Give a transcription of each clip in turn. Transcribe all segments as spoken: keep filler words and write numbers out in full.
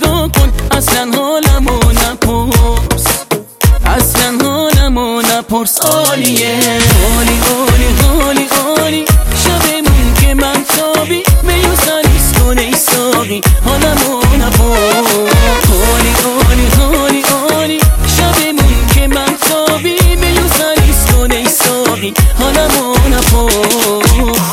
نگاه کن، اصلا حالمو نپرس، اصلا حالمو نپرس. عالیه عالی عالی عالی عالی، شبمون که من تابی میو سریس کن ای ساقی، حالمو نپرس. عالی عالی عالی عالی، شبمون که من تابی میو سریس کن ای ساقی، حالمو نپرس.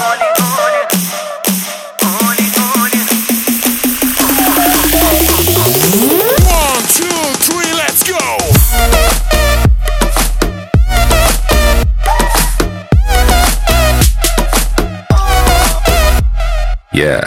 Yeah.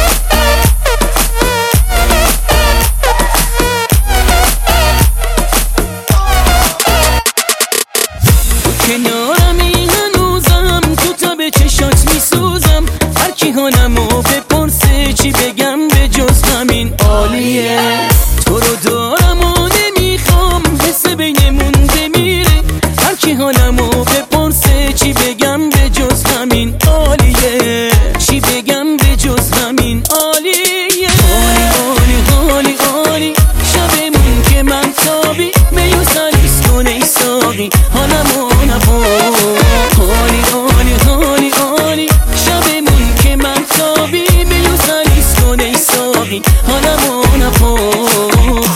کنارمی هنوزم، تو تا به چشات میسوزم، هر کی حالمو بپرسه چی بگم به جز همین عالیه. تو رو دارم و نمیخوام، حس بینمون بمیره، هر کی حالمو بپرسه چی بگم به جز همین عالیه، چی بگم به جز همین عالیه. عالی عالی عالی عالی، شبمون که من تابی میو سریس کن ای ساقی، حالمو نپرس. عالی عالی عالی عالی، شبمون که من تابی میو سریس کن ای ساقی، حالمو نپرس.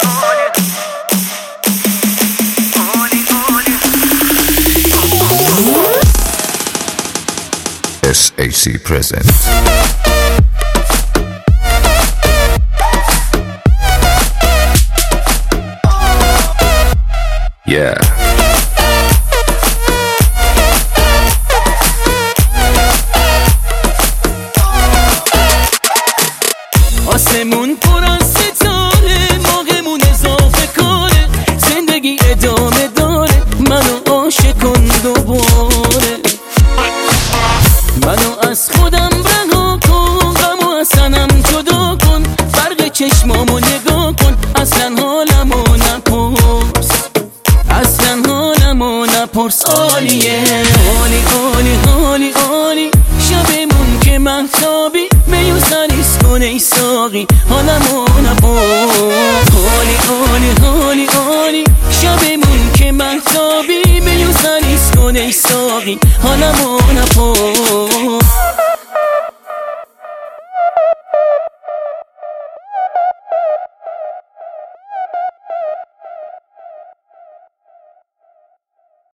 S A C present. Yeah. آسمون پر از ستاره، ماهمون اضافه کاره، زندگی ادامه داره، منو عاشق کن دوباره، منو از خودم رها کن، غمو از تنم جدا کن، فرق چشمامو نگاه کن، اصلا حالمو نپرس، اصلا حالمو نپرس. عالیه عالی عالی عالی عالی، شبمون که مهتابی میو سریس کن ای ساقی، حالمو نپرس. عالی عالی عالی عالی، شبمون که مهتابی میو سریس کن ای ساقی، حالمو نپرس.